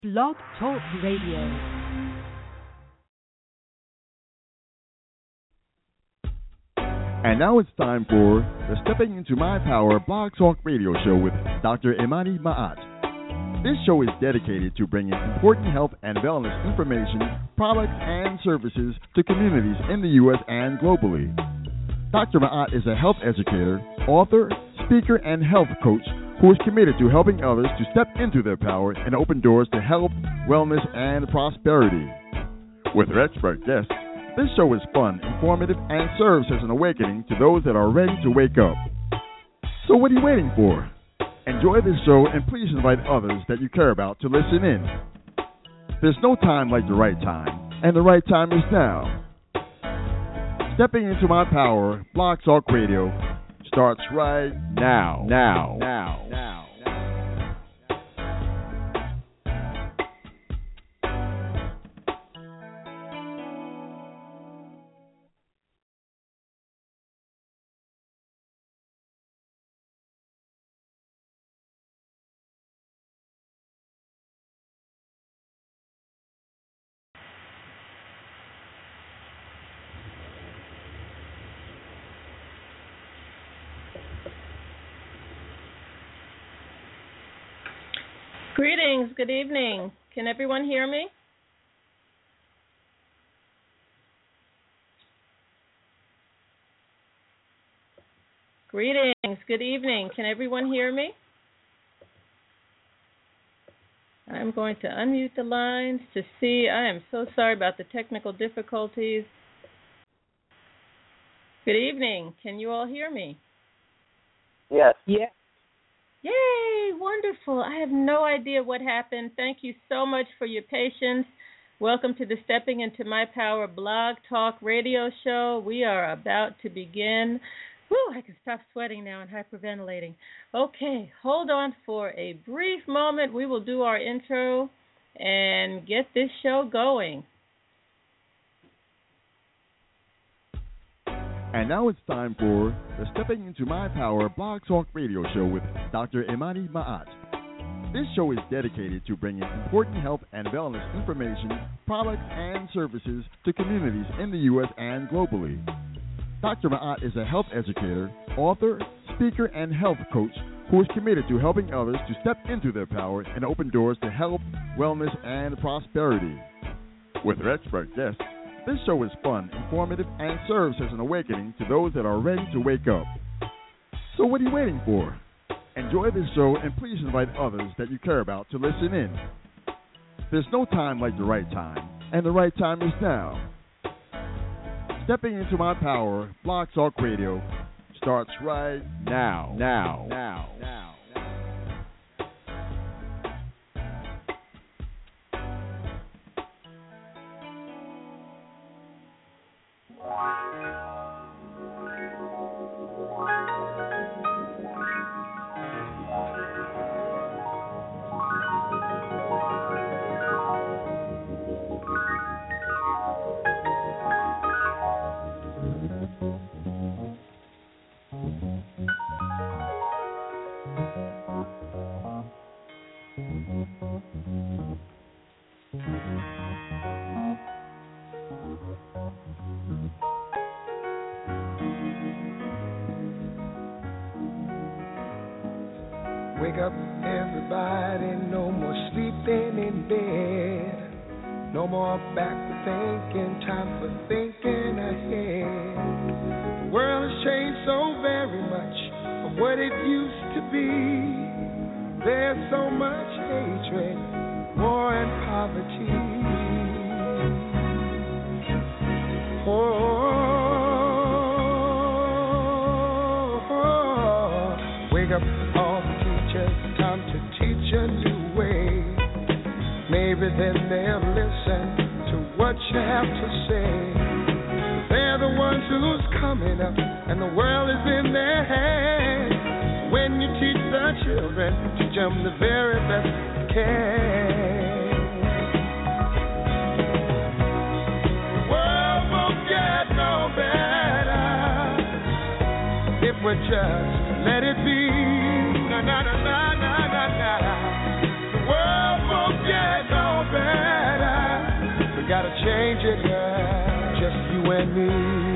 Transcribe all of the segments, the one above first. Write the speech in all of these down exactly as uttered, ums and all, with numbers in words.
Blog Talk Radio. And now it's time for the Stepping Into My Power Blog Talk Radio Show with Doctor Imani Ma'at. This show is dedicated to bringing important health and wellness information, products, and services to communities in the U S and globally. Doctor Ma'at is a health educator, author, speaker, and health coach who is committed to helping others to step into their power and open doors to health, wellness, and prosperity. With her expert guests, this show is fun, informative, and serves as an awakening to those that are ready to wake up. So what are you waiting for? Enjoy this show and please invite others that you care about to listen in. There's no time like the right time, and the right time is now. Stepping Into My Power, Blog Talk Radio, starts right now. Now. Now. Now. Greetings, good evening. Can everyone hear me? Greetings, good evening. Can everyone hear me? I'm going to unmute the lines to see. I am so sorry about the technical difficulties. Good evening. Can you all hear me? Yes. Yes. Yay, wonderful. I have no idea what happened. Thank you so much for your patience. Welcome to the Stepping Into My Power Blog Talk Radio Show. We are about to begin. Whew, I can stop sweating now and hyperventilating. Okay, hold on for a brief moment. We will do our intro and get this show going. And now it's time for the Stepping Into My Power Blog Talk Radio Show with Doctor Imani Ma'at. This show is dedicated to bringing important health and wellness information, products, and services to communities in the U S and globally. Doctor Ma'at is a health educator, author, speaker, and health coach who is committed to helping others to step into their power and open doors to health, wellness, and prosperity. With her expert guests, this show is fun, informative, and serves as an awakening to those that are ready to wake up. So what are you waiting for? Enjoy this show and please invite others that you care about to listen in. There's no time like the right time, and the right time is now. Stepping Into My Power, Blog Talk Radio, starts right now. Now. Now. Now. Wake up, everybody, no more sleeping in bed. No more backward thinking, time for thinking ahead. The world has changed so very much from what it used to be. There's so much hatred, war and poverty. Oh, wake up all the teachers, time to teach a new way. Maybe then they'll listen to what you have to say. They're the ones who's coming up, and the world is in their hands. When you teach the children, teach them the very best you can. The world won't get no better if we just let it be. Na na na na na na na. The world won't get no better. We gotta change it, yeah, just you and me.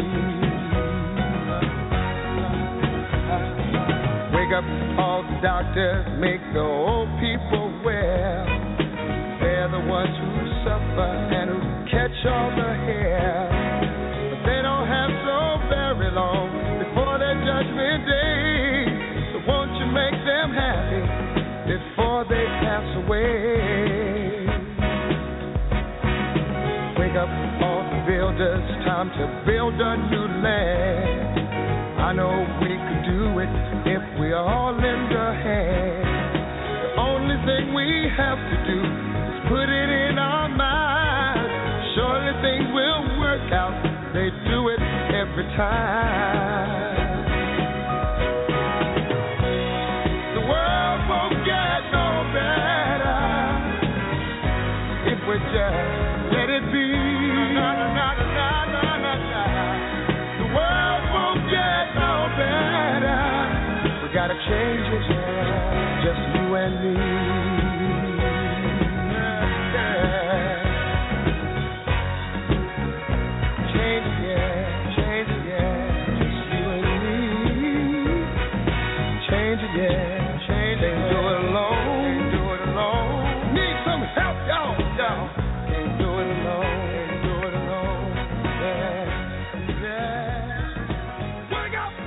Wake up all the doctors, make the old people well. They're the ones who suffer and who catch all the hair. But they don't have so very long before their judgment day. So won't you make them happy before they pass away? Wake up all the builders, time to build a new land. I know we could do it if we all lend a hand. The only thing we have to do is put it in our minds. Surely things will work out. They do it every time. The world won't get no better if we just let it be. Na, na, na, na, na, na, na. The world won't get no better. We gotta change it, yeah, just you and me. Yeah, yeah. Change it, yeah, change it, yeah, just you and me. Change it, yeah, change it. Can't do it alone, can't do it alone. Need some help, y'all, y'all. Can't do it alone, can't do it alone. Yeah, yeah. Wake up,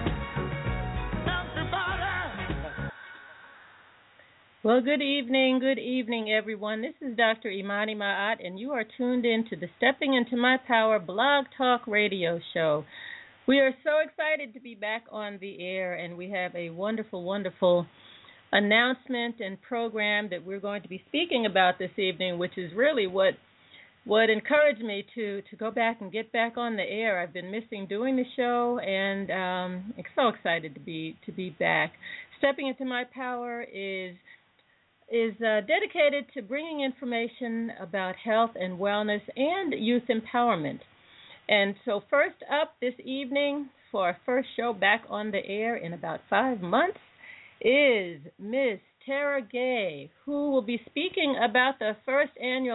everybody. Well, good evening, good evening, everyone. This is Doctor Imani Ma'at, and you are tuned in to the Stepping Into My Power Blog Talk Radio Show. We are so excited to be back on the air, and we have a wonderful, wonderful announcement and program that we're going to be speaking about this evening, which is really what what encouraged me to, to go back and get back on the air. I've been missing doing the show, and um, I'm so excited to be to be back. Stepping Into My Power is is uh, dedicated to bringing information about health and wellness and youth empowerment. And so first up this evening for our first show back on the air in about five months is Miss Tara Gay, who will be speaking about the first annual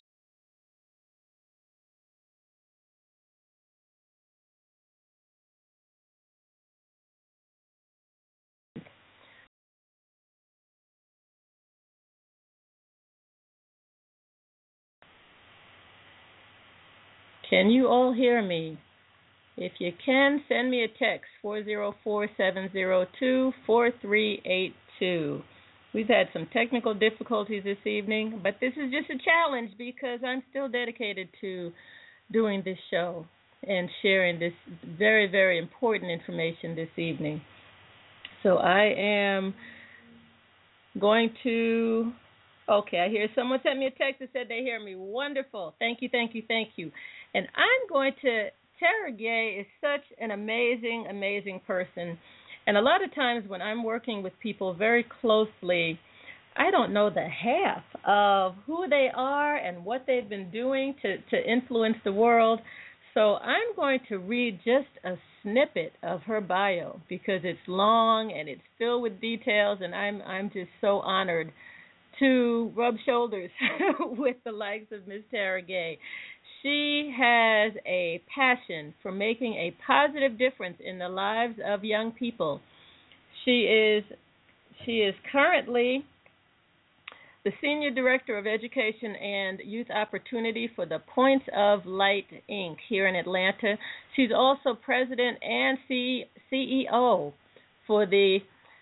Can you all hear me? If you can, send me a text, four zero four, seven zero two, four three eight two. We've had some technical difficulties this evening, but this is just a challenge because I'm still dedicated to doing this show and sharing this very, very important information this evening. So I am going to... Okay, I hear someone sent me a text that said they hear me. Wonderful. Thank you, thank you, thank you. And I'm going to... Tara Gay is such an amazing, amazing person. And a lot of times when I'm working with people very closely, I don't know the half of who they are and what they've been doing to, to influence the world. So I'm going to read just a snippet of her bio because it's long and it's filled with details, and I'm I'm just so honored to rub shoulders with the likes of Miss Tara Gay. She has a passion for making a positive difference in the lives of young people. She is she is currently the Senior Director of Education and Youth Opportunity for the Points of Light, Incorporated here in Atlanta. She's also President and C E O for the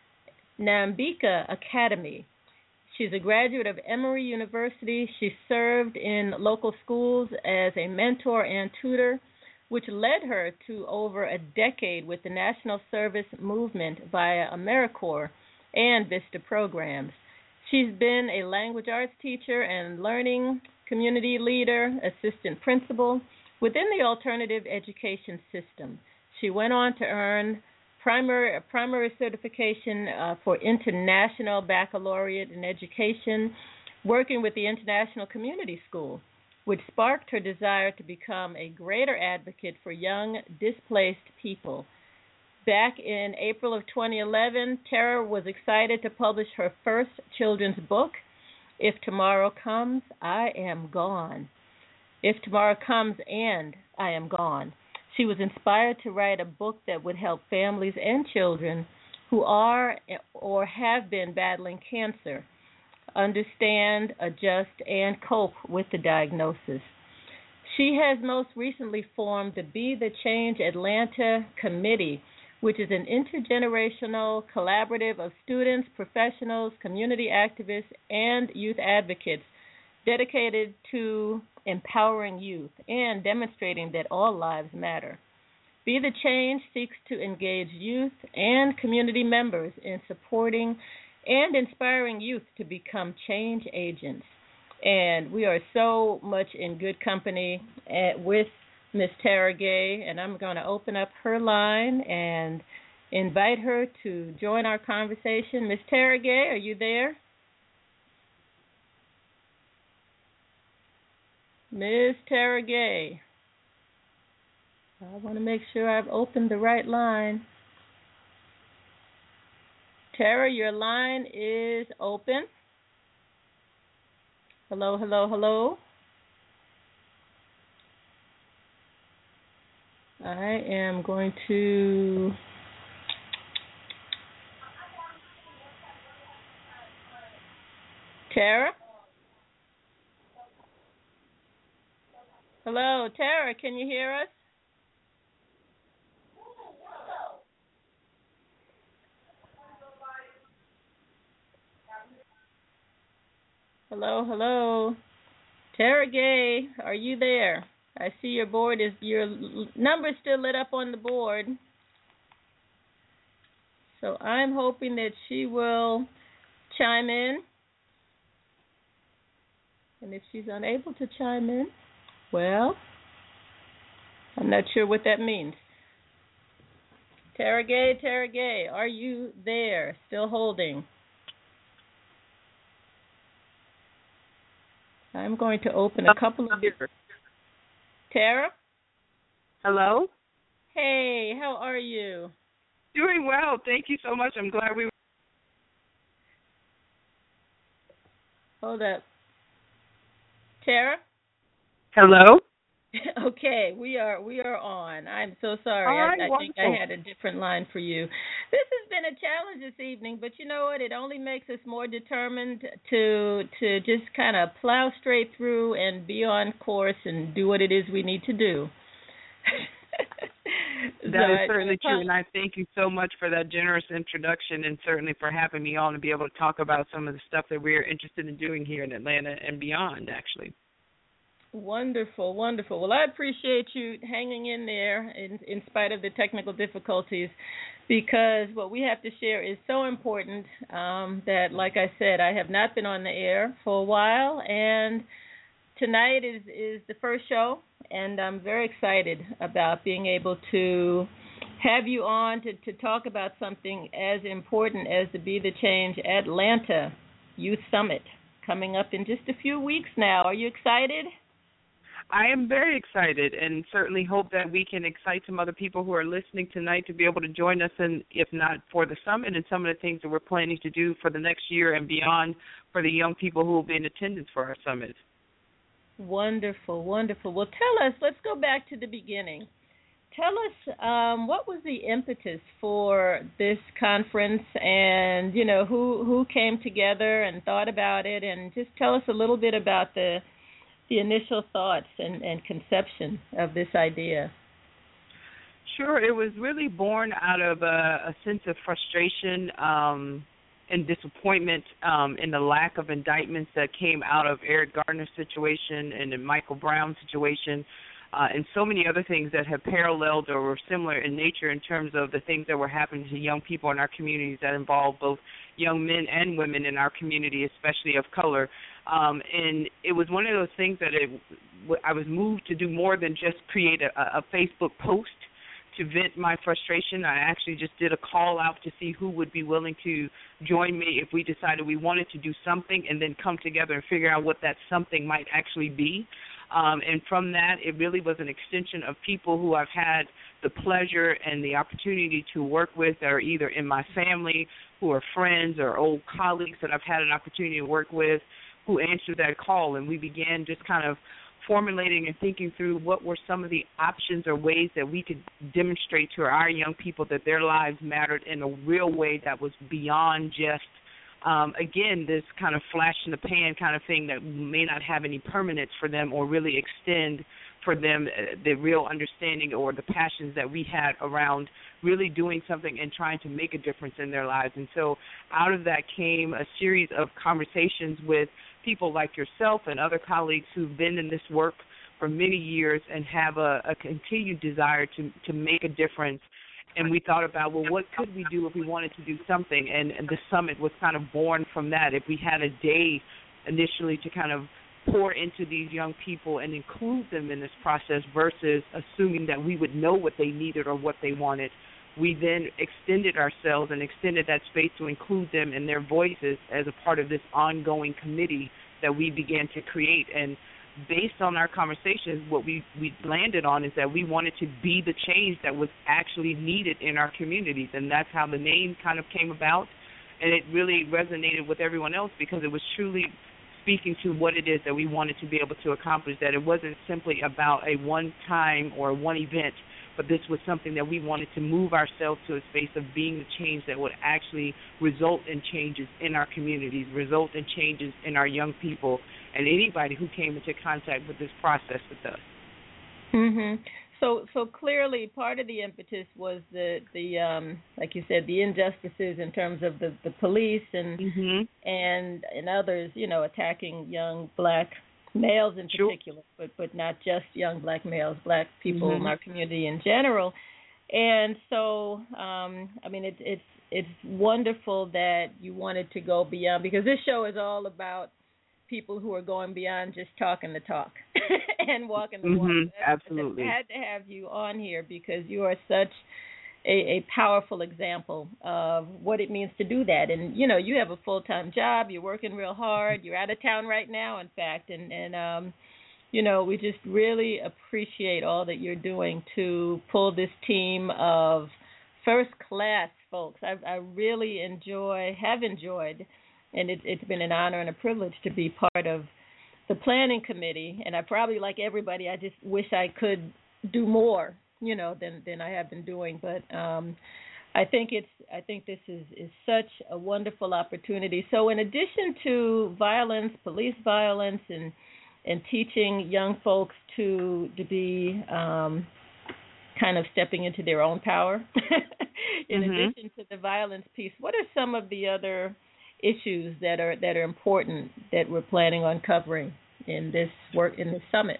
Nambika Academy. She's a graduate of Emory University. She served in local schools as a mentor and tutor, which led her to over a decade with the National Service Movement via AmeriCorps and VISTA programs. She's been a language arts teacher and learning community leader, assistant principal within the alternative education system. She went on to earn primary primary certification uh, for International Baccalaureate in Education, working with the International Community School, which sparked her desire to become a greater advocate for young displaced people. Back in April of twenty eleven, Tara was excited to publish her first children's book. If tomorrow comes, I am gone. If tomorrow comes and I am gone. She was inspired to write a book that would help families and children who are or have been battling cancer understand, adjust, and cope with the diagnosis. She has most recently formed the Be the Change Atlanta Committee, which is an intergenerational collaborative of students, professionals, community activists, and youth advocates dedicated to empowering youth and demonstrating that all lives matter. Be the Change seeks to engage youth and community members in supporting and inspiring youth to become change agents. And we are so much in good company at, with Miss Tara Gay, and I'm going to open up her line and invite her to join our conversation. Miss Tara Gay, are you there? Miss Tara Gay. I want to make sure I've opened the right line. Tara, your line is open. Hello, hello, hello. I am going to Tara? Hello, Tara, can you hear us? Hello, hello. Tara Gay, are you there? I see your board is your number is still lit up on the board. So I'm hoping that she will chime in. And if she's unable to chime in, well, I'm not sure what that means. Tara Gay, Tara Gay, are you there? Still holding. I'm going to open a couple of... Tara? Hello? Hey, how are you? Doing well. Thank you so much. I'm glad we... Hold up. Tara? Hello? Okay, we are we are on. I'm so sorry. All right, I, I wonderful. think I had a different line for you. This has been a challenge this evening, but you know what? It only makes us more determined to to just kind of plow straight through and be on course and do what it is we need to do. That so is I, certainly I, true, and I thank you so much for that generous introduction and certainly for having me on to be able to talk about some of the stuff that we're interested in doing here in Atlanta and beyond, actually. Wonderful, wonderful. Well, I appreciate you hanging in there in, in spite of the technical difficulties, because what we have to share is so important um, that, like I said, I have not been on the air for a while, and tonight is, is the first show, and I'm very excited about being able to have you on to, to talk about something as important as the Be the Change Atlanta Youth Summit coming up in just a few weeks now. Are you excited? I am very excited and certainly hope that we can excite some other people who are listening tonight to be able to join us, in, if not for the summit, and some of the things that we're planning to do for the next year and beyond for the young people who will be in attendance for our summit. Wonderful, wonderful. Well, tell us, let's go back to the beginning. Tell us um, what was the impetus for this conference, and, you know, who, who came together and thought about it, and just tell us a little bit about the the initial thoughts and, and conception of this idea. Sure. It was really born out of a, a sense of frustration um, and disappointment um, in the lack of indictments that came out of Eric Garner's situation and the Michael Brown situation, uh, and so many other things that have paralleled or were similar in nature in terms of the things that were happening to young people in our communities that involve both young men and women in our community, especially of color. Um, and it was one of those things that it, I was moved to do more than just create a, a Facebook post to vent my frustration. I actually just did a call out to see who would be willing to join me if we decided we wanted to do something, and then come together and figure out what that something might actually be. Um, and from that, it really was an extension of people who I've had the pleasure and the opportunity to work with that are either in my family, who are friends or old colleagues that I've had an opportunity to work with, who answered that call, and we began just kind of formulating and thinking through what were some of the options or ways that we could demonstrate to our young people that their lives mattered in a real way that was beyond just, um, again, this kind of flash in the pan kind of thing that may not have any permanence for them or really extend for them the real understanding or the passions that we had around really doing something and trying to make a difference in their lives. And so out of that came a series of conversations with people like yourself and other colleagues who've been in this work for many years and have a, a continued desire to, to make a difference. And we thought about, well, what could we do if we wanted to do something? And, and the summit was kind of born from that. If we had a day initially to kind of pour into these young people and include them in this process versus assuming that we would know what they needed or what they wanted, we then extended ourselves and extended that space to include them and their voices as a part of this ongoing committee that we began to create. And based on our conversations, what we, we landed on is that we wanted to be the change that was actually needed in our communities, and that's how the name kind of came about. And it really resonated with everyone else because it was truly speaking to what it is that we wanted to be able to accomplish, that it wasn't simply about a one-time or one event, but this was something that we wanted to move ourselves to a space of being the change that would actually result in changes in our communities, result in changes in our young people, and anybody who came into contact with this process with us. Mm-hmm. So, so clearly, part of the impetus was the, the um, like you said, the injustices in terms of the, the police and mm-hmm. and and others, you know, attacking young black males in particular, sure. but but not just young black males, black people mm-hmm. in our community in general. And so, um, I mean, it's it's it's wonderful that you wanted to go beyond, because this show is all about people who are going beyond just talking the talk and walking the walk. Mm-hmm. Absolutely. I had to have you on here because you are such a, a powerful example of what it means to do that. And, you know, you have a full-time job. You're working real hard. You're out of town right now, in fact. And, and um, you know, we just really appreciate all that you're doing to pull this team of first-class folks. I, I really enjoy, have enjoyed, and it, it's been an honor and a privilege to be part of the planning committee. And I probably, like everybody, I just wish I could do more, you know, than than I have been doing. But um, I think it's I think this is, is such a wonderful opportunity. So in addition to violence, police violence, and and teaching young folks to to be um, kind of stepping into their own power, in mm-hmm. addition to the violence piece, what are some of the other issues that are that are important that we're planning on covering in this work in this summit?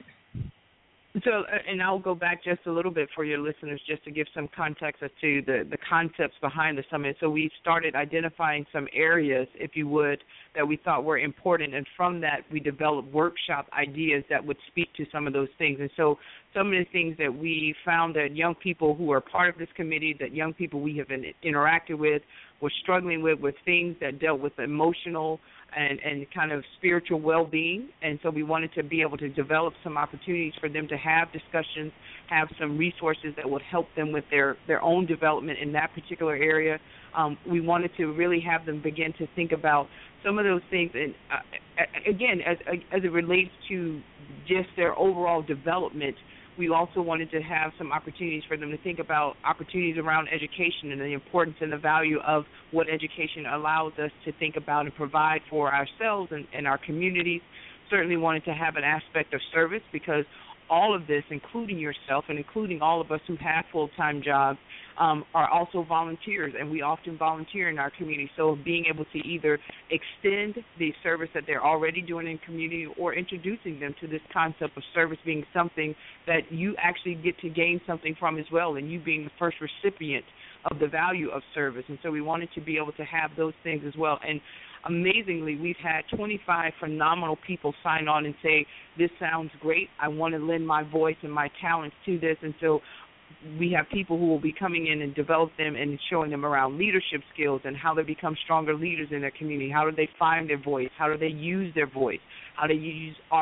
So, and I'll go back just a little bit for your listeners just to give some context as to the, the concepts behind the summit. So we started identifying some areas, if you would, that we thought were important, and from that we developed workshop ideas that would speak to some of those things. And so some of the things that we found that young people who are part of this committee, that young people we have been interacted with, were struggling with, were things that dealt with emotional and, and kind of spiritual well-being. And so we wanted to be able to develop some opportunities for them to have discussions, have some resources that would help them with their, their own development in that particular area. Um, we wanted to really have them begin to think about some of those things, and uh, again, as, as it relates to just their overall development. We also wanted to have some opportunities for them to think about opportunities around education and the importance and the value of what education allows us to think about and provide for ourselves and, and our communities. Certainly wanted to have an aspect of service, because all of this, including yourself and including all of us who have full-time jobs, um, are also volunteers, and we often volunteer in our community. So being able to either extend the service that they're already doing in community or introducing them to this concept of service being something that you actually get to gain something from as well, and you being the first recipient of the value of service. And so we wanted to be able to have those things as well. And amazingly, we've had twenty-five phenomenal people sign on and say, this sounds great. I want to lend my voice and my talents to this. And so we have people who will be coming in and develop them and showing them around leadership skills and how they become stronger leaders in their community. How do they find their voice? How do they use their voice? How do they use art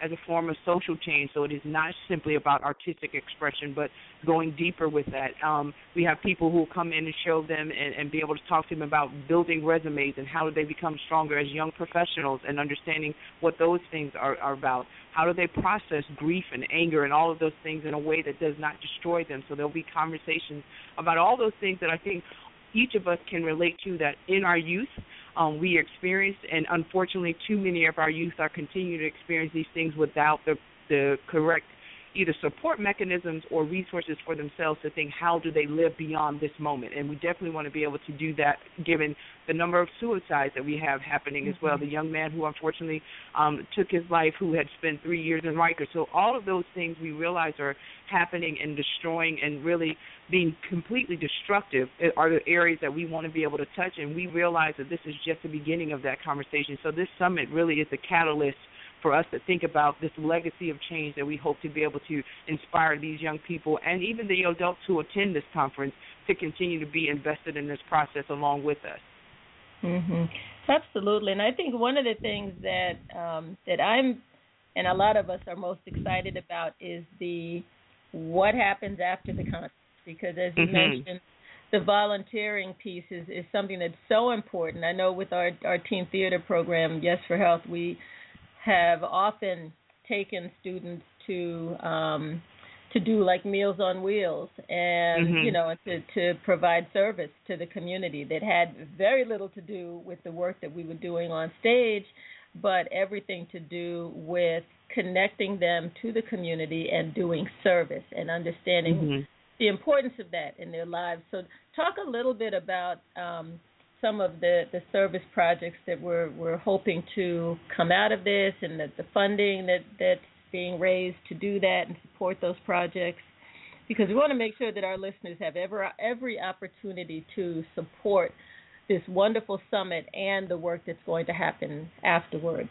as a form of social change. So it is not simply about artistic expression, but going deeper with that. Um, we have people who will come in and show them and, and be able to talk to them about building resumes and how do they become stronger as young professionals and understanding what those things are, are about. How do they process grief and anger and all of those things in a way that does not destroy them? So there'll be conversations about all those things that I think each of us can relate to, that in our youth um, we experienced, and unfortunately too many of our youth are continuing to experience these things without the, the correct either support mechanisms or resources for themselves to think, how do they live beyond this moment? And we definitely want to be able to do that given the number of suicides that we have happening mm-hmm. as well. The young man who unfortunately um, took his life, who had spent three years in Rikers. So all of those things we realize are happening and destroying and really being completely destructive are the areas that we want to be able to touch, and we realize that this is just the beginning of that conversation. So this summit really is a catalyst for us to think about this legacy of change that we hope to be able to inspire these young people and even the adults who attend this conference to continue to be invested in this process along with us. Mm-hmm. Absolutely, and I think one of the things that um, that I'm and a lot of us are most excited about is the what happens after the conference, because as you mm-hmm. mentioned, the volunteering piece is, is something that's so important. I know with our, our teen theater program, Yes for Health, we have often taken students to um, to do like Meals on Wheels and, mm-hmm. you know, to, to provide service to the community that had very little to do with the work that we were doing on stage, but everything to do with connecting them to the community and doing service and understanding mm-hmm. the importance of that in their lives. So talk a little bit about um, some of the, the service projects that we're we're hoping to come out of this, and the, the funding that, that's being raised to do that and support those projects, because we want to make sure that our listeners have every, every opportunity to support this wonderful summit and the work that's going to happen afterwards.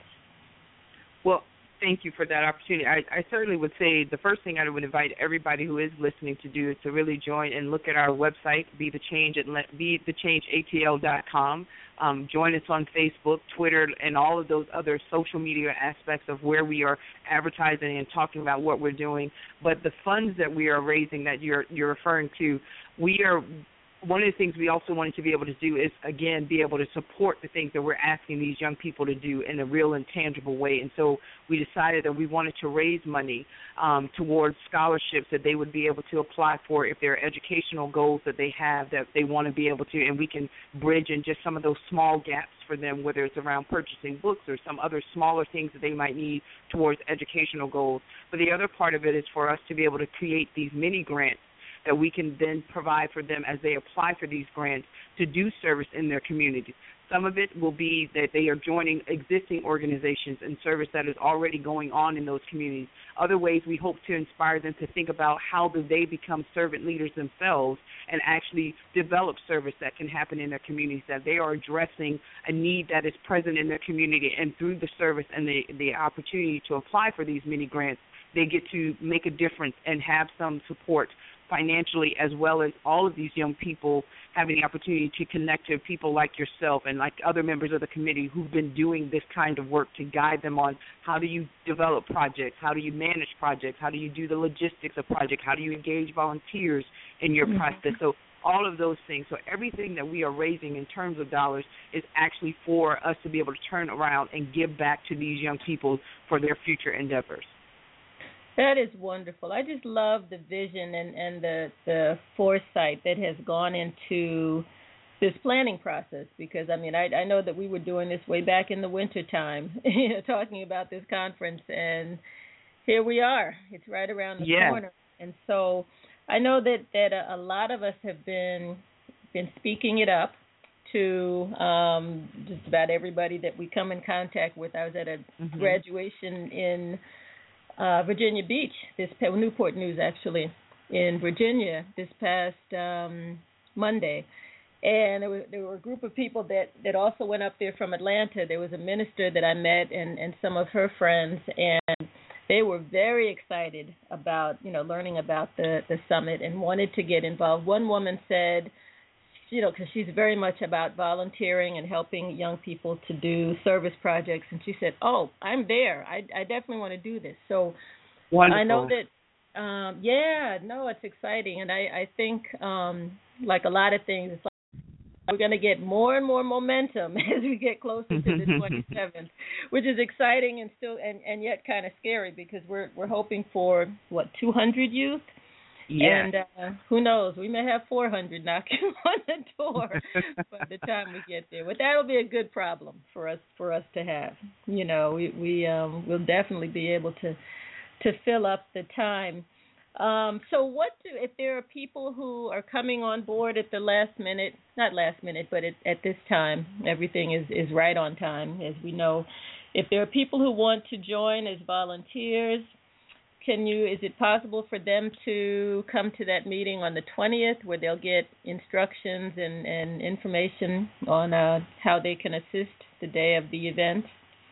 Well, thank you for that opportunity. I, I certainly would say the first thing I would invite everybody who is listening to do is to really join and look at our website, be the change at be the change A T L dot com. Um, join us on Facebook, Twitter, and all of those other social media aspects of where we are advertising and talking about what we're doing. But the funds that we are raising that you're you're referring to, we are one of the things we also wanted to be able to do is, again, be able to support the things that we're asking these young people to do in a real and tangible way. And so we decided that we wanted to raise money um, towards scholarships that they would be able to apply for if there are educational goals that they have that they want to be able to, and we can bridge in just some of those small gaps for them, whether it's around purchasing books or some other smaller things that they might need towards educational goals. But the other part of it is for us to be able to create these mini grants that we can then provide for them as they apply for these grants to do service in their communities. Some of it will be that they are joining existing organizations and service that is already going on in those communities. Other ways, we hope to inspire them to think about how do they become servant leaders themselves and actually develop service that can happen in their communities, that they are addressing a need that is present in their community, and through the service and the, the opportunity to apply for these mini grants, they get to make a difference and have some support financially, as well as all of these young people having the opportunity to connect to people like yourself and like other members of the committee who've been doing this kind of work to guide them on how do you develop projects, how do you manage projects, how do you do the logistics of projects, how do you engage volunteers in your mm-hmm. process. So all of those things. So everything that we are raising in terms of dollars is actually for us to be able to turn around and give back to these young people for their future endeavors. That is wonderful. I just love the vision and, and the, the foresight that has gone into this planning process, because, I mean, I, I know that we were doing this way back in the wintertime, you know, talking about this conference, and here we are. It's right around the yeah. corner. And so I know that, that a, a lot of us have been been speaking it up to um, just about everybody that we come in contact with. I was at a mm-hmm. graduation in Uh, Virginia Beach, this Newport News actually, in Virginia this past um, Monday, and there, was, there were a group of people that, that also went up there from Atlanta. There was a minister that I met and, and some of her friends, and they were very excited about, you know, learning about the, the summit and wanted to get involved. One woman said you know, because she's very much about volunteering and helping young people to do service projects. And she said, "Oh, I'm there. I, I definitely want to do this." So Wonderful. I know that, um, yeah, no, it's exciting. And I, I think, um, like a lot of things, it's like we're going to get more and more momentum as we get closer to the twenty-seventh, which is exciting and still and, and yet kind of scary because we're we're hoping for, what, two hundred youth? Yeah. And uh, who knows? We may have four hundred knocking on the door by the time we get there. But that'll be a good problem for us for us to have. You know, we we um, will definitely be able to to fill up the time. Um, so, what do if there are people who are coming on board at the last minute? Not last minute, but at, at this time, everything is is right on time, as we know. If there are people who want to join as volunteers, can you? Is it possible for them to come to that meeting on the twentieth, where they'll get instructions and, and information on uh, how they can assist the day of the event?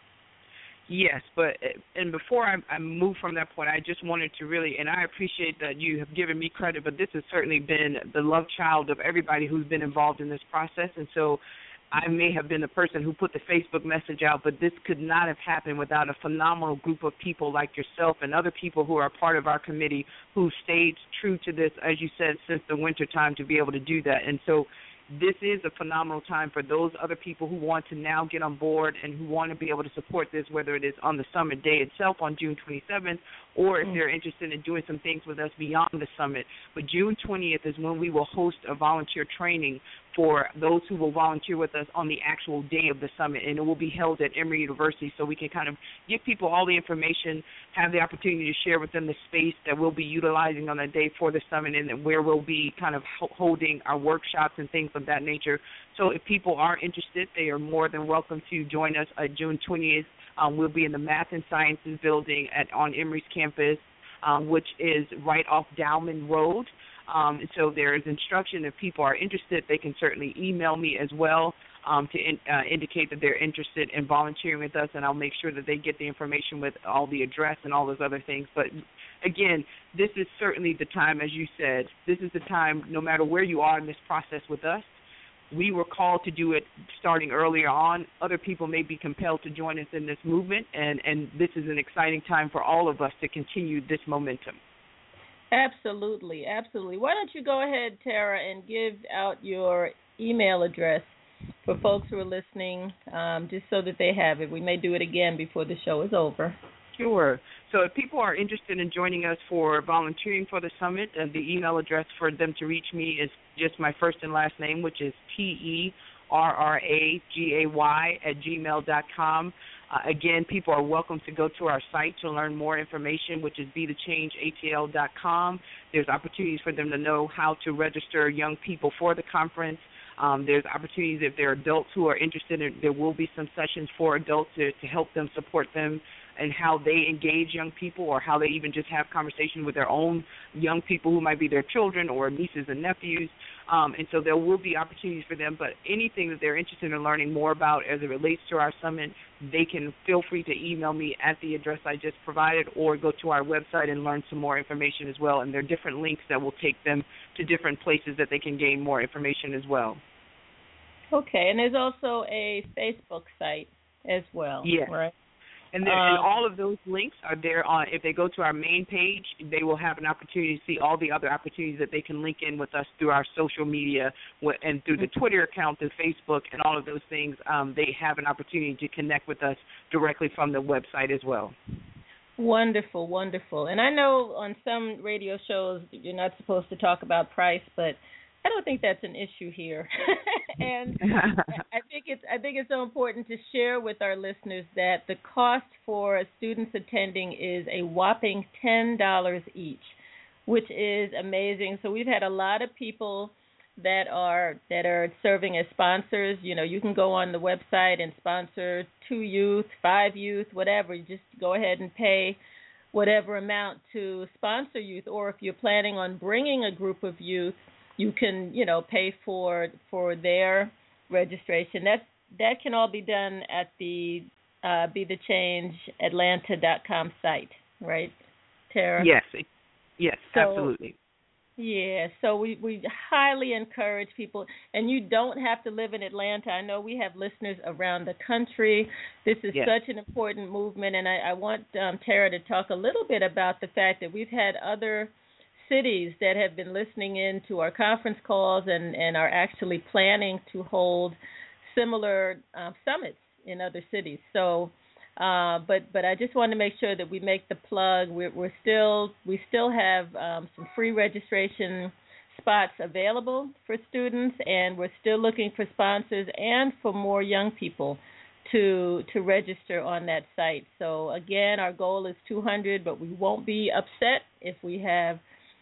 Yes, but and before I, I move from that point, I just wanted to really, and I appreciate that you have given me credit, but this has certainly been the love child of everybody who's been involved in this process, and so I may have been the person who put the Facebook message out, but this could not have happened without a phenomenal group of people like yourself and other people who are part of our committee who stayed true to this, as you said, since the winter time to be able to do that. And so this is a phenomenal time for those other people who want to now get on board and who want to be able to support this, whether it is on the summit day itself on June twenty-seventh or if mm-hmm. they're interested in doing some things with us beyond the summit. But June twentieth is when we will host a volunteer training for those who will volunteer with us on the actual day of the summit, and it will be held at Emory University so we can kind of give people all the information, have the opportunity to share with them the space that we'll be utilizing on that day for the summit and where we'll be kind of holding our workshops and things of that nature. So if people are interested, they are more than welcome to join us on June twentieth. Um, we'll be in the Math and Sciences building at on Emory's campus, um, which is right off Dowman Road. Um, so there is instruction. If people are interested, they can certainly email me as well um, to in, uh, indicate that they're interested in volunteering with us, and I'll make sure that they get the information with all the address and all those other things. But, again, this is certainly the time, as you said, this is the time, no matter where you are in this process with us, we were called to do it starting earlier on. Other people may be compelled to join us in this movement, and, and this is an exciting time for all of us to continue this momentum. Absolutely, absolutely. Why don't you go ahead, Tara, and give out your email address for folks who are listening, um, just so that they have it. We may do it again before the show is over. Sure. So if people are interested in joining us for volunteering for the summit, uh, the email address for them to reach me is just my first and last name, which is T E R R A G A Y at gmail dot com. Uh, again, people are welcome to go to our site to learn more information, which is be the change A T L dot com. There's opportunities for them to know how to register young people for the conference. Um, there's opportunities if there are adults who are interested. In, there will be some sessions for adults to, to help them, support them, and how they engage young people, or how they even just have conversation with their own young people who might be their children or nieces and nephews. Um, and so there will be opportunities for them, but anything that they're interested in learning more about as it relates to our summit, they can feel free to email me at the address I just provided, or go to our website and learn some more information as well. And there are different links that will take them to different places that they can gain more information as well. Okay, and there's also a Facebook site as well, yes. right? And, there, um, and all of those links are there on, if they go to our main page, they will have an opportunity to see all the other opportunities that they can link in with us through our social media and through the Twitter account, through Facebook, and all of those things. Um, they have an opportunity to connect with us directly from the website as well. Wonderful, wonderful. And I know on some radio shows you're not supposed to talk about price, but I don't think that's an issue here. And I think it's I think it's so important to share with our listeners that the cost for students attending is a whopping ten dollars each, which is amazing. So we've had a lot of people that are that are serving as sponsors. You know, you can go on the website and sponsor two youth, five youth, whatever. You just go ahead and pay whatever amount to sponsor youth, or if you're planning on bringing a group of youth, you can, you know, pay for for their registration. That that can all be done at the uh, be the change atlanta dot com site, right, Tara? Yes, yes, so, absolutely. Yeah, so we, we highly encourage people, and you don't have to live in Atlanta. I know we have listeners around the country. This is yes. such an important movement, and I, I want um, Tara to talk a little bit about the fact that we've had other cities that have been listening in to our conference calls and, and are actually planning to hold similar uh, summits in other cities. So Uh, but but I just want to make sure that we make the plug. We're, we're still we still have um, some free registration spots available for students, and we're still looking for sponsors and for more young people to to register on that site. So again, our goal is two hundred, but we won't be upset if we have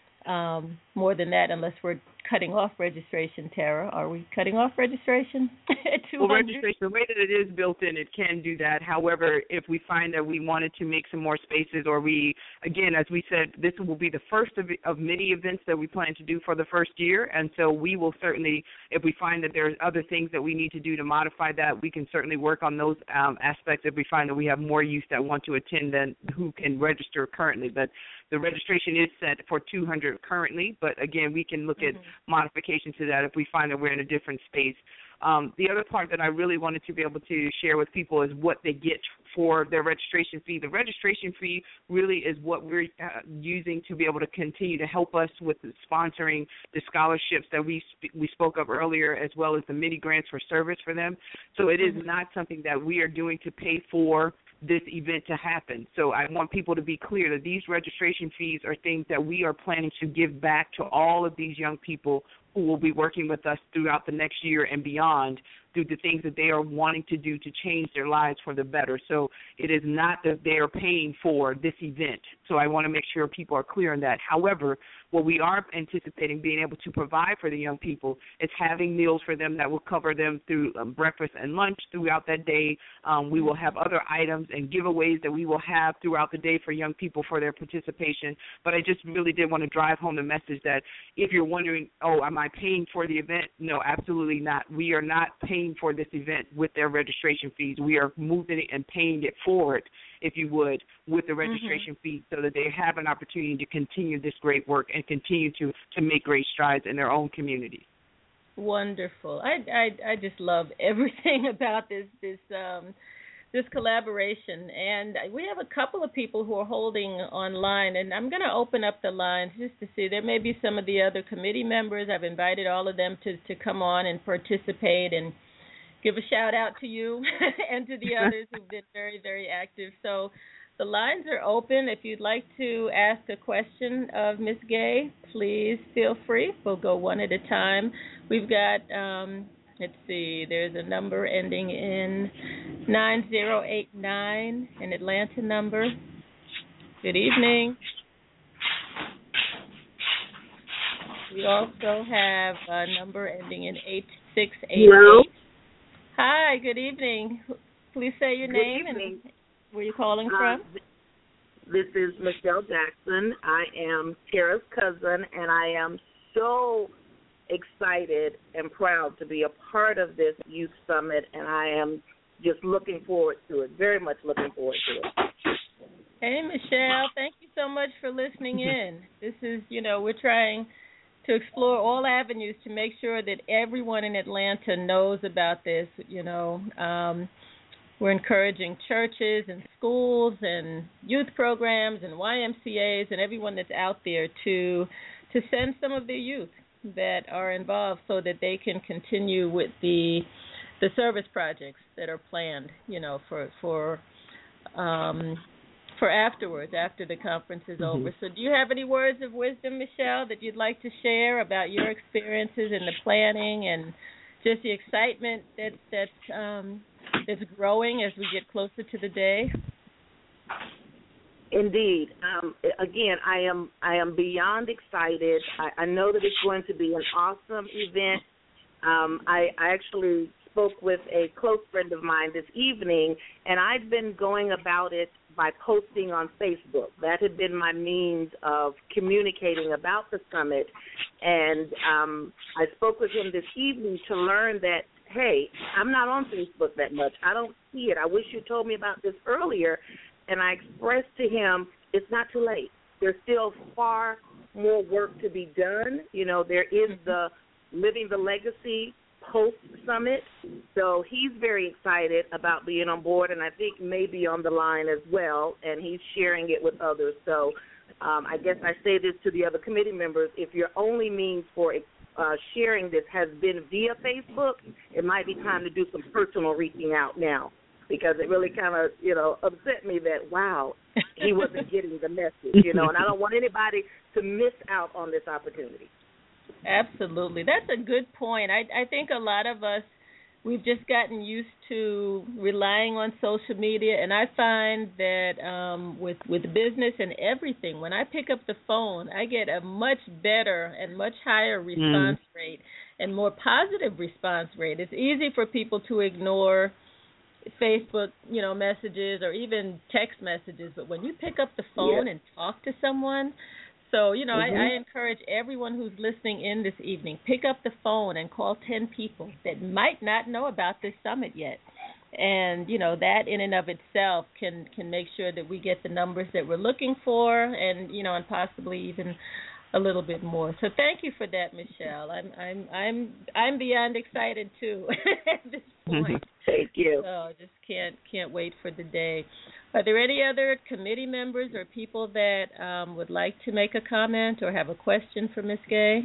um, more than that, unless we're cutting off registration. Tara, are we cutting off registration? Well, registration, the way that it is built in, it can do that. However, if we find that we wanted to make some more spaces, or we, again, as we said, this will be the first of, of many events that we plan to do for the first year, and so we will certainly, if we find that there's other things that we need to do to modify that, we can certainly work on those um, aspects if we find that we have more youth that want to attend than who can register currently. But the registration is set for two hundred currently, but again, we can look mm-hmm. at modifications to that if we find that we're in a different space. Um, the other part that I really wanted to be able to share with people is what they get for their registration fee. The registration fee really is what we're uh, using to be able to continue to help us with the sponsoring the scholarships that we sp- we spoke of earlier, as well as the mini grants for service for them. So it is mm-hmm. not something that we are doing to pay for this event to happen. So I want people to be clear that these registration fees are things that we are planning to give back to all of these young people who will be working with us throughout the next year and beyond through the things that they are wanting to do to change their lives for the better. So it is not that they are paying for this event. So I want to make sure people are clear on that. However, what we are anticipating being able to provide for the young people is having meals for them that will cover them through um, breakfast and lunch throughout that day. Um, we will have other items and giveaways that we will have throughout the day for young people for their participation. But I just really did want to drive home the message that if you're wondering, oh, am I paying for the event? No, absolutely not. We are not paying for this event with their registration fees. We are moving it and paying it forward, if you would, with the registration mm-hmm. fee, so that they have an opportunity to continue this great work and continue to, to make great strides in their own community. Wonderful. I, I, I just love everything about this this um, this collaboration. And we have a couple of people who are holding online, and I'm going to open up the lines just to see. There may be some of the other committee members. I've invited all of them to, to come on and participate and give a shout out to you and to the others who've been very, very active. So the lines are open. If you'd like to ask a question of Miz Gay, please feel free. We'll go one at a time. We've got, um, let's see, there's a number ending in nine zero eight nine, an Atlanta number. Good evening. We also have a number ending in eight six eight eight. Hello? Hi, good evening. Please say your good name evening. and where you're calling from. Uh, this is Michelle Jackson. I am Tara's cousin, and I am so excited and proud to be a part of this youth summit, and I am just looking forward to it, very much looking forward to it. Hey, Michelle, thank you so much for listening in. This is, you know, we're trying to explore all avenues to make sure that everyone in Atlanta knows about this. You know, um, we're encouraging churches and schools and youth programs and Y M C As and everyone that's out there to to send some of their youth that are involved so that they can continue with the the service projects that are planned, you know, for for um, for afterwards, after the conference is mm-hmm. over. So do you have any words of wisdom, Michelle, that you'd like to share about your experiences in the planning and just the excitement that, that's, um, that's growing as we get closer to the day? Indeed. Um, again, I am I am beyond excited. I, I know that it's going to be an awesome event. Um, I, I actually spoke with a close friend of mine this evening, and I've been going about it by posting on Facebook. That had been my means of communicating about the summit. And um, I spoke with him this evening to learn that, hey, I'm not on Facebook that much. I don't see it. I wish you told me about this earlier. And I expressed to him, it's not too late. There's still far more work to be done. You know, there is the Living the Legacy post-summit, so he's very excited about being on board, and I think maybe on the line as well, and he's sharing it with others. So um, I guess I say this to the other committee members, if your only means for uh, sharing this has been via Facebook, it might be time to do some personal reaching out now, because it really kind of, you know, upset me that, wow, he wasn't getting the message, you know, and I don't want anybody to miss out on this opportunity. Absolutely. That's a good point. I, I think a lot of us, we've just gotten used to relying on social media, and I find that um, with, with business and everything, when I pick up the phone, I get a much better and much higher response mm. rate and more positive response rate. It's easy for people to ignore Facebook, you know, messages or even text messages, but when you pick up the phone yeah. and talk to someone, so, you know, mm-hmm. I, I encourage everyone who's listening in this evening, pick up the phone and call ten people that might not know about this summit yet. And, you know, that in and of itself can, can make sure that we get the numbers that we're looking for and, you know, and possibly even a little bit more. So thank you for that, Michelle. I'm I'm I'm I'm beyond excited too at this point. Thank you. So just can't can't wait for the day. Are there any other committee members or people that um, would like to make a comment or have a question for Miz Gay?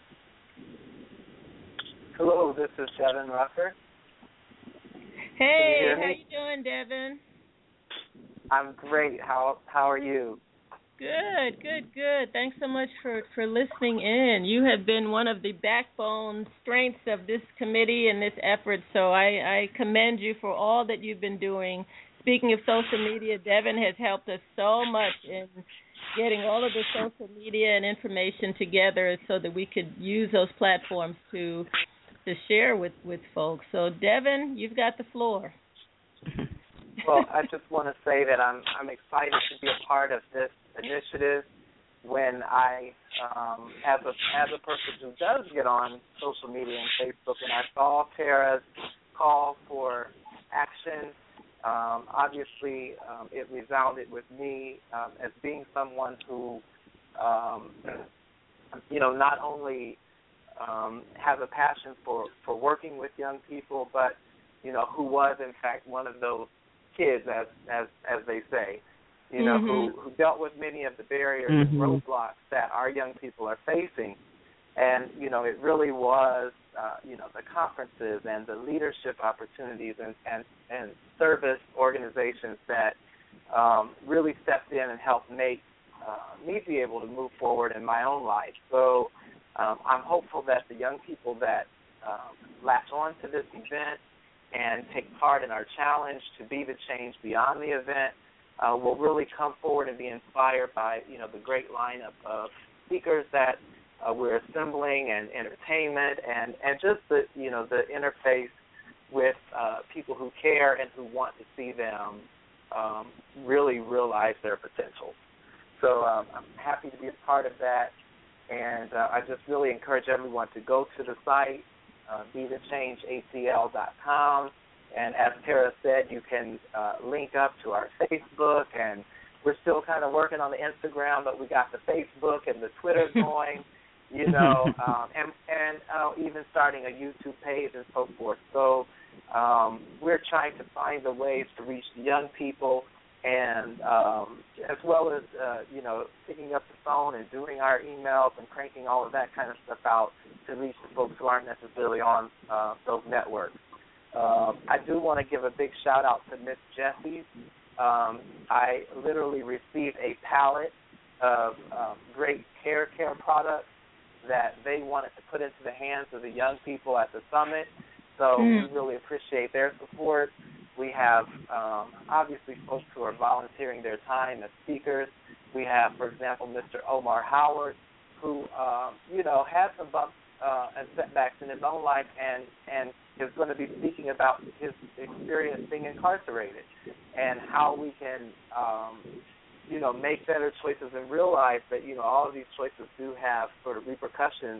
Hello, this is Devin Rucker. Hey, how you doing, Devin? I'm great. How how are you? Good, good, good. Thanks so much for, for listening in. You have been one of the backbone strengths of this committee and this effort, so I, I commend you for all that you've been doing. Speaking of social media, Devin has helped us so much in getting all of the social media and information together so that we could use those platforms to to share with, with folks. So, Devin, you've got the floor. Well, I just want to say that I'm I'm excited to be a part of this initiative. When I, um, as a as a person who does get on social media and Facebook, and I saw Tara's call for action, um, obviously um, it resounded with me um, as being someone who, um, you know, not only um, has a passion for, for working with young people, but you know, who was in fact one of those kids, as as as they say, you know, mm-hmm. who, who dealt with many of the barriers mm-hmm. and roadblocks that our young people are facing. And, you know, it really was, uh, you know, the conferences and the leadership opportunities and, and, and service organizations that um, really stepped in and helped make uh, me be able to move forward in my own life. So um, I'm hopeful that the young people that um, latch on to this event and take part in our challenge to be the change beyond the event uh, will really come forward and be inspired by, you know, the great lineup of speakers that uh, we're assembling and entertainment and, and just the, you know, the interface with uh, people who care and who want to see them um, really realize their potential. So um, I'm happy to be a part of that, and uh, I just really encourage everyone to go to the site, Uh, be the change A C L dot com, and as Tara said, you can uh, link up to our Facebook, and we're still kind of working on the Instagram, but we got the Facebook and the Twitter going, you know, um, and, and uh, even starting a YouTube page and so forth. So um, we're trying to find the ways to reach the young people, and um, as well as, uh, you know, picking up the phone and doing our emails and cranking all of that kind of stuff out to reach the folks who aren't necessarily on uh, those networks. Uh, I do want to give a big shout-out to Miss Jessie's. Um, I literally received a pallet of um, great hair care products that they wanted to put into the hands of the young people at the summit. So mm. we really appreciate their support. We have, um, obviously, folks who are volunteering their time as speakers. We have, for example, Mister Omar Howard, who, um, you know, had some bumps uh, and setbacks in his own life and, and is going to be speaking about his experience being incarcerated and how we can, um, you know, make better choices and realize that, you know, all of these choices do have sort of repercussions,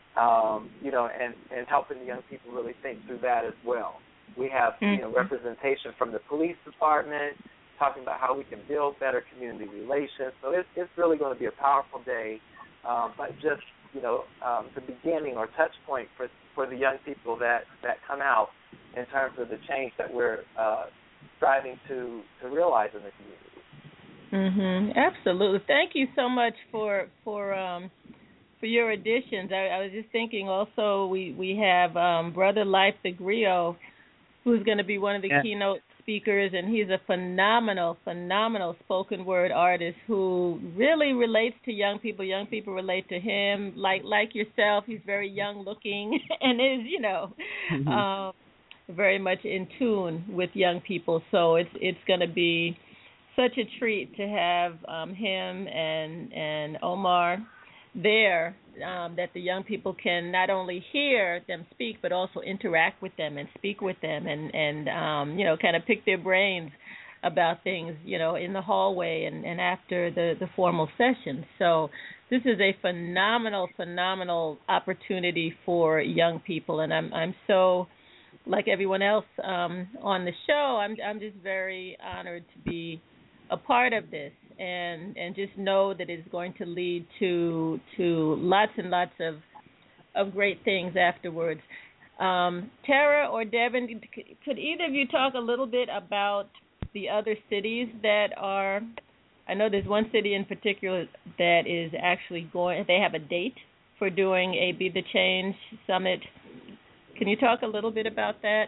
um, you know, and, and helping the young people really think through that as well. We have, you know, representation from the police department, talking about how we can build better community relations. So it's, it's really going to be a powerful day. um, but just, you know, um, the beginning or touch point for, for the young people that, that come out in terms of the change that we're uh, striving to, to realize in the community. Mhm. Absolutely. Thank you so much for for um, for your additions. I, I was just thinking. Also, we we have um, Brother Life the Griot, who's going to be one of the yeah. keynote speakers, and he's a phenomenal, phenomenal spoken word artist who really relates to young people. Young people relate to him, like like yourself. He's very young looking and is, you know, mm-hmm. um, very much in tune with young people. So it's it's going to be such a treat to have um, him and and Omar there, um, that the young people can not only hear them speak but also interact with them and speak with them and and um, you know, kind of pick their brains about things, you know, in the hallway and, and after the, the formal session. So this is a phenomenal, phenomenal opportunity for young people, and I'm I'm so, like everyone else um, on the show, I'm I'm just very honored to be a part of this, and and just know that it's going to lead to to lots and lots of of great things afterwards. Um, Tara or Devin, could either of you talk a little bit about the other cities that are? I know there's one city in particular that is actually going. They have a date for doing a Be the Change Summit. Can you talk a little bit about that?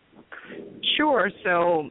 Sure. So.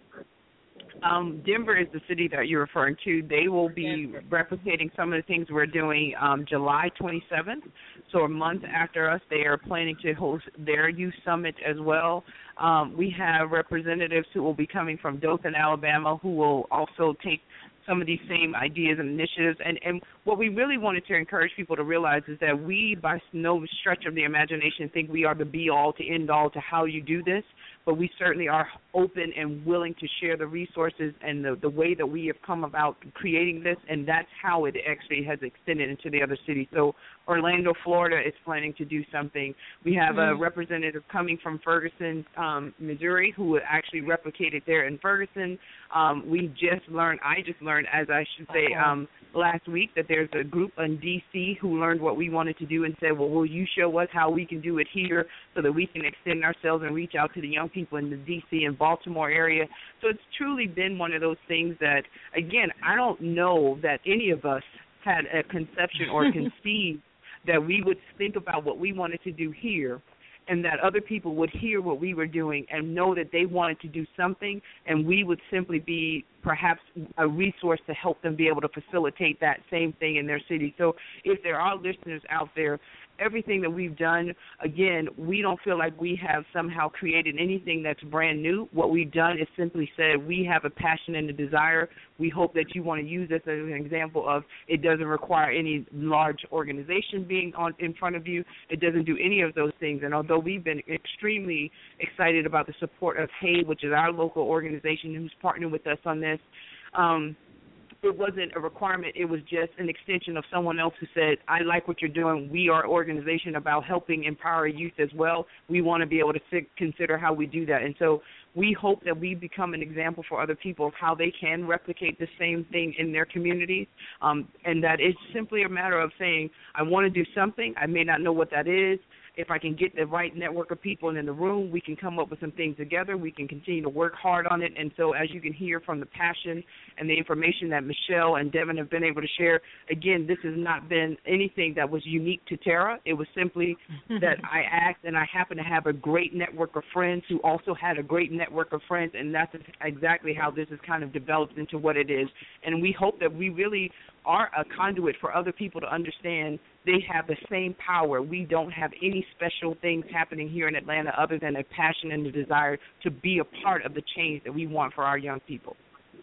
Um, Denver is the city that you're referring to. They will be Denver. replicating some of the things we're doing um, July twenty-seventh. So a month after us, they are planning to host their youth summit as well. Um, we have representatives who will be coming from Dothan, Alabama, who will also take some of these same ideas and initiatives. And, and what we really wanted to encourage people to realize is that we, by no stretch of the imagination, think we are the be-all to end-all to how you do this. But we certainly are open and willing to share the resources and the, the way that we have come about creating this, and that's how it actually has extended into the other cities. So Orlando, Florida is planning to do something. We have mm-hmm. a representative coming from Ferguson, um, Missouri, who will actually replicate it there in Ferguson. Um, we just learned, I just learned, as I should say, um, last week, that there's a group in D C who learned what we wanted to do and said, well, will you show us how we can do it here so that we can extend ourselves and reach out to the young people in the D C and Baltimore area. So it's truly been one of those things that, again, I don't know that any of us had a conception or conceived that we would think about what we wanted to do here and that other people would hear what we were doing and know that they wanted to do something, and we would simply be perhaps a resource to help them be able to facilitate that same thing in their city. So if there are listeners out there, everything that we've done, again, we don't feel like we have somehow created anything that's brand new. What we've done is simply said we have a passion and a desire. We hope that you want to use this as an example of it doesn't require any large organization being on in front of you. It doesn't do any of those things. And although we've been extremely excited about the support of HAY, which is our local organization who's partnered with us on this, um, it wasn't a requirement. It was just an extension of someone else who said, I like what you're doing. We are an organization about helping empower youth as well. We want to be able to consider how we do that. And so we hope that we become an example for other people of how they can replicate the same thing in their communities, um, and that it's simply a matter of saying, I want to do something. I may not know what that is. If I can get the right network of people in the room, we can come up with some things together. We can continue to work hard on it. And so as you can hear from the passion and the information that Michelle and Devin have been able to share, again, this has not been anything that was unique to Tara. It was simply that I asked, and I happen to have a great network of friends who also had a great network of friends, and that's exactly how this has kind of developed into what it is. And we hope that we really are a conduit for other people to understand they have the same power. We don't have any special things happening here in Atlanta other than a passion and a desire to be a part of the change that we want for our young people.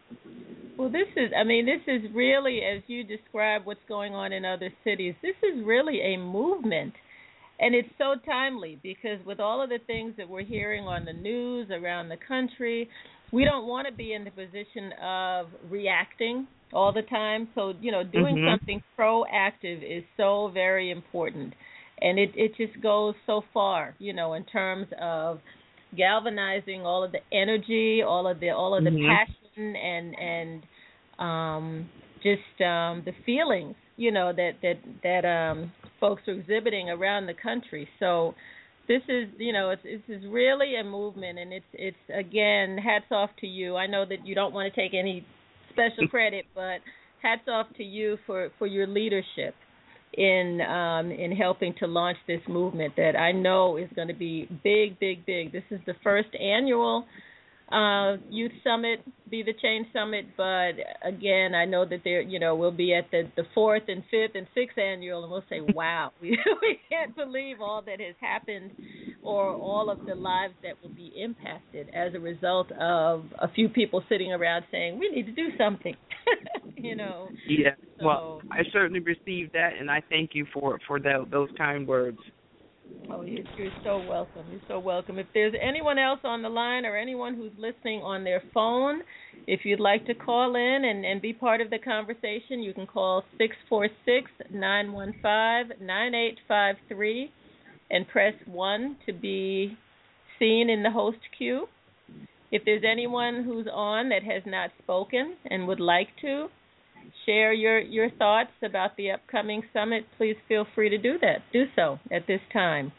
Well, this is, I mean, this is really, as you describe what's going on in other cities, this is really a movement. And it's so timely because with all of the things that we're hearing on the news around the country, we don't want to be in the position of reacting all the time. So, you know, doing mm-hmm. something proactive is so very important. And it, it just goes so far, you know, in terms of galvanizing all of the energy, all of the all of the mm-hmm. passion and and um, just um, the feelings, you know, that that that um, folks are exhibiting around the country. So this is, you know, it's it's really a movement, and it's it's again, hats off to you. I know that you don't want to take any special credit, but hats off to you for, for your leadership in um, in helping to launch this movement that I know is going to be big, big, big. This is the first annual uh, Youth Summit, Be the Change Summit, but again, I know that there, you know, we'll be at the, the fourth and fifth and sixth annual, and we'll say, wow, we, we can't believe all that has happened, or all of the lives that will be impacted as a result of a few people sitting around saying, we need to do something, you know. Yeah, so, well, I certainly received that, and I thank you for, for the, those kind words. Oh, you're, you're so welcome. You're so welcome. If there's anyone else on the line or anyone who's listening on their phone, if you'd like to call in and, and be part of the conversation, you can call six four six, nine one five, nine eight five three and press one to be seen in the host queue. If there's anyone who's on that has not spoken and would like to share your, your thoughts about the upcoming summit, please feel free to do that. Do so at this time.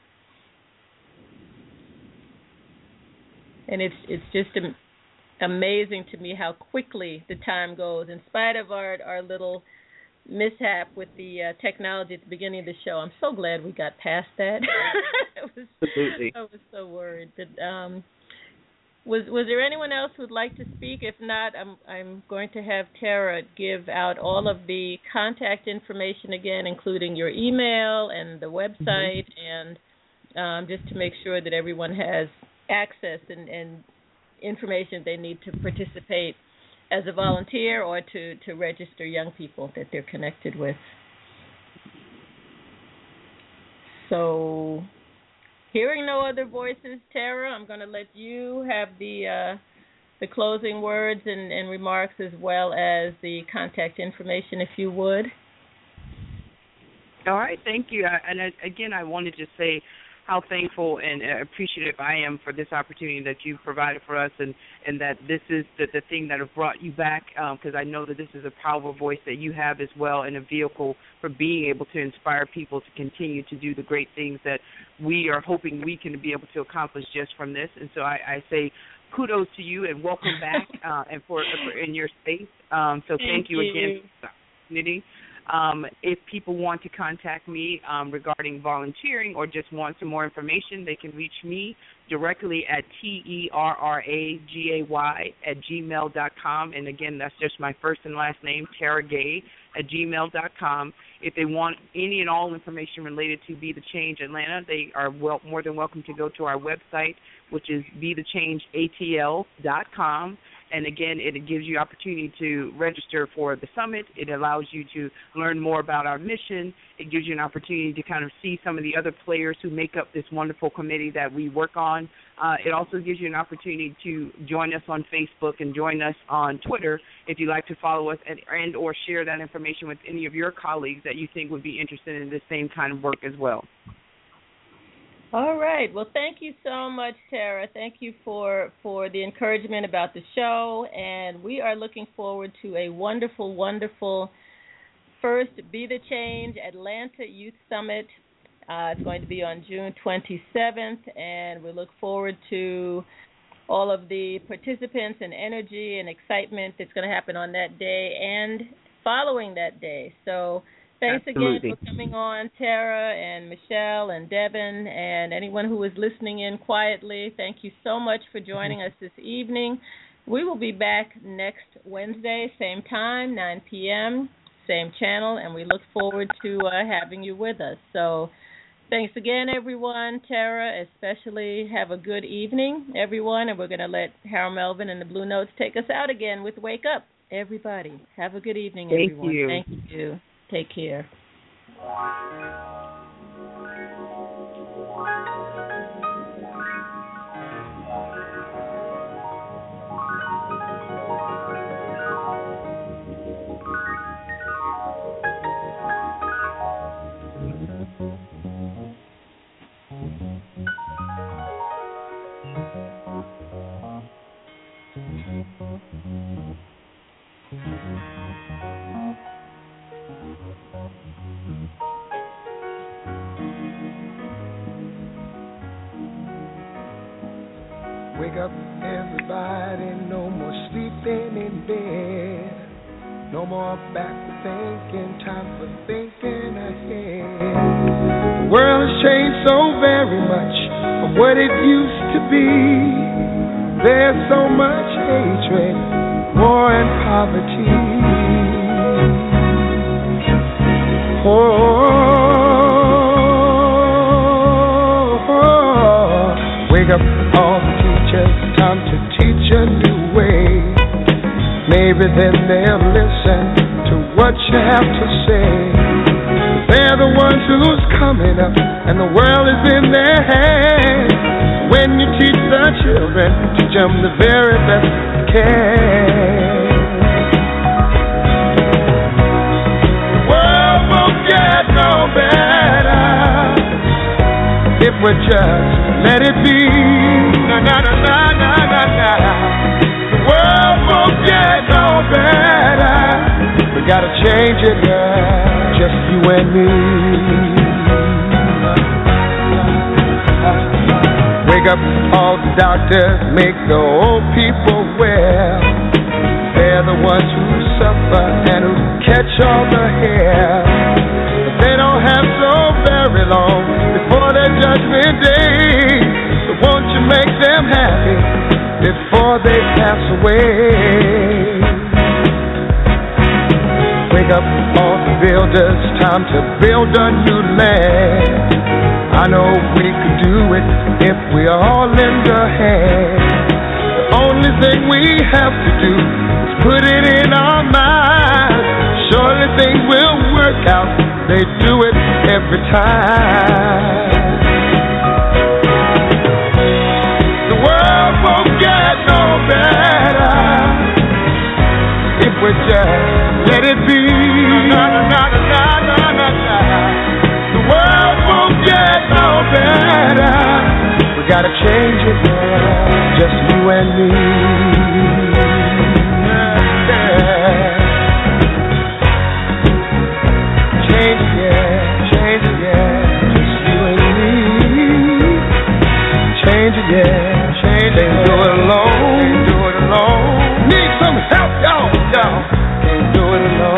And it's it's just am- amazing to me how quickly the time goes. In spite of our our little mishap with the uh, technology at the beginning of the show, I'm so glad we got past that. I was, Absolutely. I was so worried. But, um, Was was there anyone else who'd like to speak? If not, I'm I'm going to have Tara give out all of the contact information again, including your email and the website, mm-hmm. and um, just to make sure that everyone has access and, and information they need to participate as a volunteer or to, to register young people that they're connected with. So, hearing no other voices, Tara, I'm going to let you have the uh, the closing words and, and remarks, as well as the contact information, if you would. All right, thank you. And I, again, I wanted to say how thankful and appreciative I am for this opportunity that you've provided for us, and, and that this is the, the thing that have brought you back, because um, I know that this is a powerful voice that you have as well, and a vehicle for being able to inspire people to continue to do the great things that we are hoping we can be able to accomplish just from this. And so I, I say kudos to you and welcome back uh, and for, for in your space. Um, so thank, thank you, you again for the opportunity. Um, if people want to contact me um, regarding volunteering or just want some more information, they can reach me directly at T E R R A G A Y at gmail dot com. And, again, that's just my first and last name, Tara Gay, at gmail dot com. If they want any and all information related to Be the Change Atlanta, they are well, more than welcome to go to our website, which is be the change A T L dot com. And, again, it gives you opportunity to register for the summit. It allows you to learn more about our mission. It gives you an opportunity to kind of see some of the other players who make up this wonderful committee that we work on. Uh, it also gives you an opportunity to join us on Facebook and join us on Twitter if you'd like to follow us and, and or share that information with any of your colleagues that you think would be interested in the same kind of work as well. All right. Well, thank you so much, Tara. Thank you for, for the encouragement about the show, and we are looking forward to a wonderful, wonderful first Be the Change Atlanta Youth Summit. Uh, it's going to be on June twenty-seventh, and we look forward to all of the participants and energy and excitement that's going to happen on that day and following that day. So thanks Absolutely. again for coming on, Tara and Michelle and Devin, and anyone who is listening in quietly. Thank you so much for joining us this evening. We will be back next Wednesday, same time, nine p.m., same channel, and we look forward to uh, having you with us. So thanks again, everyone. Tara, especially, have a good evening, everyone, and we're going to let Harold Melvin and the Blue Notes take us out again with Wake Up. Everybody, have a good evening, Thank everyone. you. Thank you. Take care. Wake up, everybody, no more sleeping in bed. No more backward thinking, time for thinking ahead. The world has changed so very much from what it used to be. There's so much hatred, war and poverty. Oh, oh, oh. Wake up all the teachers, time to teach a new way. Maybe then they'll listen to what you have to say. They're the ones who's coming up, and the world is in their hands. When you teach the children, teach them the very best you can. The world won't get no better if we just let it be. Na na na na na na na. The world won't get no better. We gotta change it, girl, just you and me. Wake up all the doctors, make the old people well. They're the ones who suffer and who catch all the hair. But they don't have so very long before their judgment day. So won't you make them happy before they pass away? Wake up all the builders, time to build a new land. I know we could do it if we all lend a hand. The only thing we have to do is put it in our minds. Surely things will work out, they do it every time. The world won't get no better if we just let it be. Na, na, na, na, na, na, na. The world won't get no better. We gotta change it, girl, just you and me. Yeah. Change it, yeah, change it, yeah, just you and me. Change it, yeah, change it. Can't do it alone, can't do it alone. Need some help, y'all, y'all. Can't do it alone.